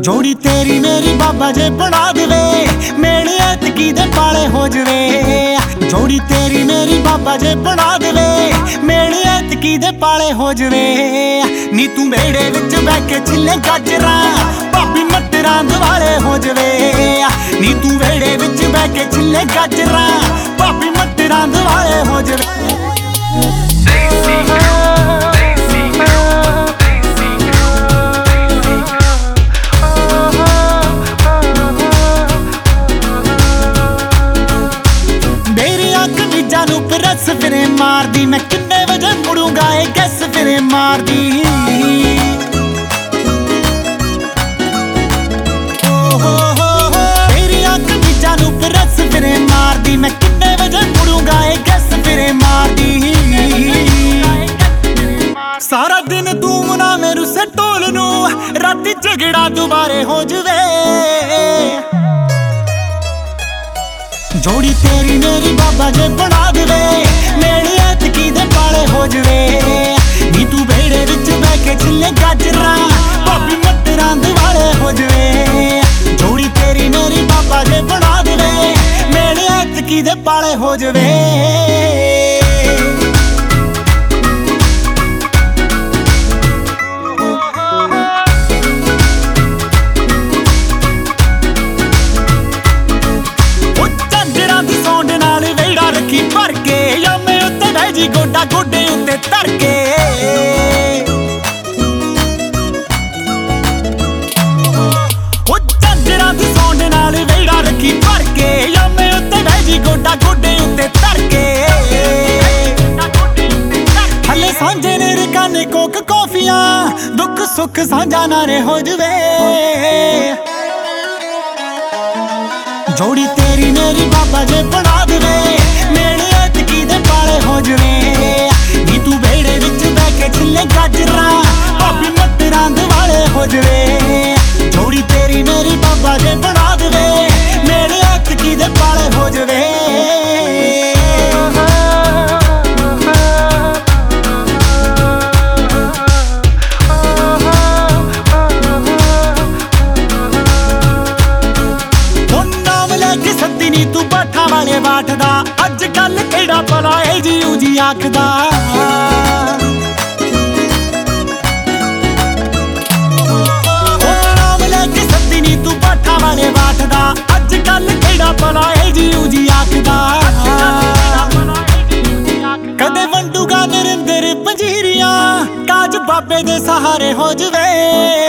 जोड़ी तेरी मेरी बाबा जे बना देवे, मेरे ऐतकी दे पाले हो जवे। जोड़ी तेरी मेरी बाबा जे बना देवे, मेरे ऐतकी दे पाले हो जवे। नी तू मेरे विच बह के छिले गाजरा, भाभी मटरां दिवाले हो जवे। नी तू मेरे विच बह के छिले गाजरा, भाभी मटरां दिवाले हो जवे। रस फिरे मार दी, मैं किन्ने बजे मुड़ूंगा ये गैस फिरे मार दी। तेरी अख बीजा नू रस फिरे मार दी, मैं किन्ने बजे मुड़ूंगा ये गैस फिरे मार दी। सारा दिन तू मना मेरू से टोल नू, राती झगड़ा दोबारे हो जवे। जोड़ी तेरी मेरी बाबा जे बना देवे, मेरी ऐतकी दे पाले हो जवे। नी तू बेड़े विच बह के छिले गाजरा, भाभी मटरां दिवाले हो जवे। जोड़ी तेरी मेरी बाबा जे बना देवे, मेरी ऐतकी दे पाले हो जवे। भर के यामे उत्ते बह जी गोडा गोडे उत्ते धर के। झांजरां दी सौंड नाल वेड़ा रखी भर के, यामे उत्ते बह जी गोडा गोडे उत्ते धर के। हले सांझे ने रकाने कोक कॉफियां, दुख सुख सांझा नारे हो जवे। जोड़ी तेरी मेरी बाबा जे बना देवे, मेरे ऐतकी दे पाले हो जवे। नी तू बेड़े विच बह के छिले गाजरा, भाभी मटरां दिवाले हो जवे। जोड़ी तेरी मेरी बाबा जे बना देवे, मेरे ऐतकी दे पाले हो जवे। नी तू बाठा वाले बाठदा, अज कल केड़ा भला ए जी उजी आखदा। नाम लेके सद्दी नी तू बाठा वाले बाठदा, अज कल केड़ा भला ए जी उजी आखदा। कदे वंडूगा नरिंदर पंजीरियां, काज बाबे दे सहारे हो जवे।